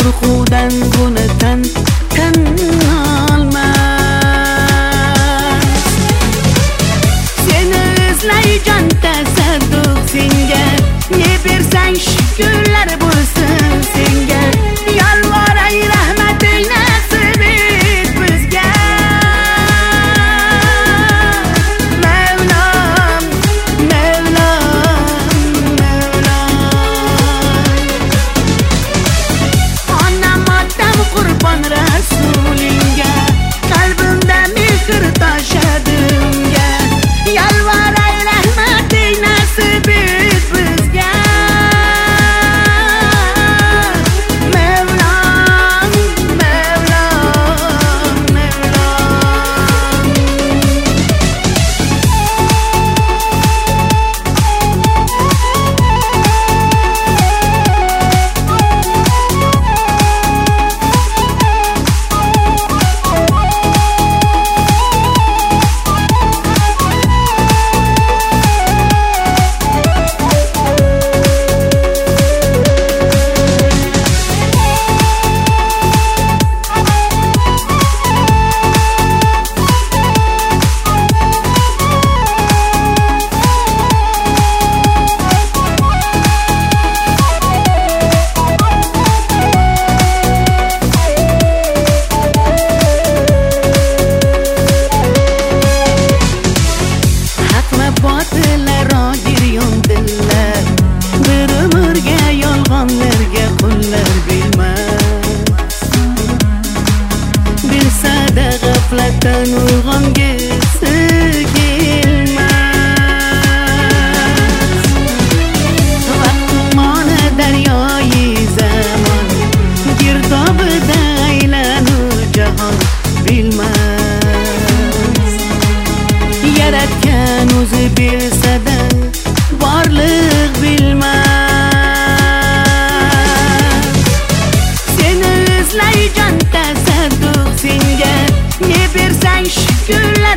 Uyqudan buni tan olmas. Seni izlay jon tasadduq senga, ne bersang shukrlar bo'lsin senga. Yolvoray rahmating nasib et bizga. Mevlam, Mevlam, Mevlam. Onam otam qurbon rasulingga, qalbimda mehr toshadimga. Yolvoray rahmating nasib et bizga. Mevlam, Mevlam, Mevlam. Botilaro giryon dillar, bir umrga yolg'onlarga qullar bilmas. Bilsa-da g'aflatdan uyg'ongisi kelmas. Vaqtimona daryoyi zamon, girdobida aylanur jahon bilmas. Yaratgan o'zi bilsa-da borliq bilmas. Seni izlay jon tasadduq senga, ne bersang shukrlar